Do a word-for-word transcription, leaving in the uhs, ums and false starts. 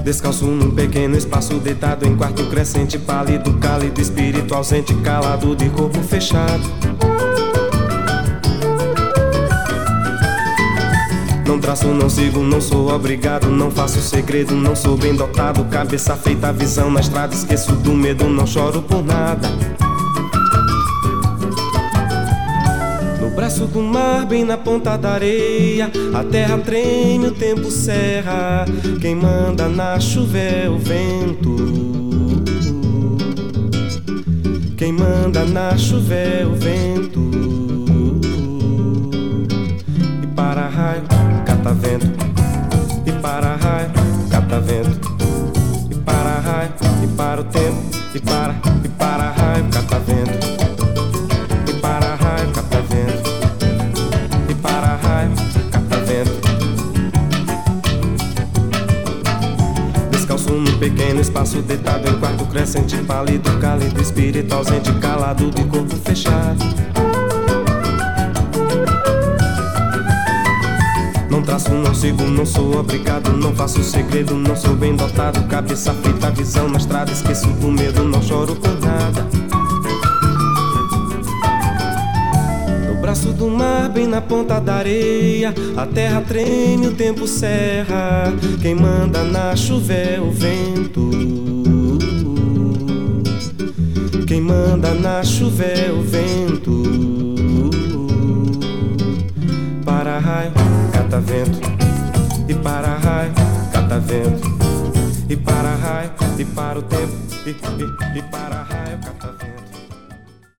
Descalço num pequeno espaço, deitado em quarto crescente, pálido, cálido, espírito ausente, calado, de corpo fechado. Não traço, não sigo, não sou obrigado, não faço segredo, não sou bem dotado. Cabeça feita, visão na estrada, esqueço do medo, não choro por nada. No braço do mar, bem na ponta da areia, a terra treme, o tempo serra. Quem manda na chuva é o vento. Quem manda na chuva é o vento. E para raio, cata vento. E para raio, cata vento. E para raio, e para o tempo. E para, e para raio, cata vento. E para raio, cata vento. E para raio, cata vento. Descalço num pequeno espaço, deitado em quarto crescente, pálido, cálido, espírito ausente, calado, de corpo fechado. Não traço, não sigo, não sou obrigado, não faço segredo, não sou bem dotado. Cabeça feita, visão na estrada, esqueço do medo, não choro por nada. No braço do mar, bem na ponta da areia, a terra treme, o tempo serra. Quem manda na chuva é o vento. Quem manda na chuva é o vento. Para raio, cata vento. E para raio, cata vento. E para raio, e para o tempo. E, e, e para raio, cata vento.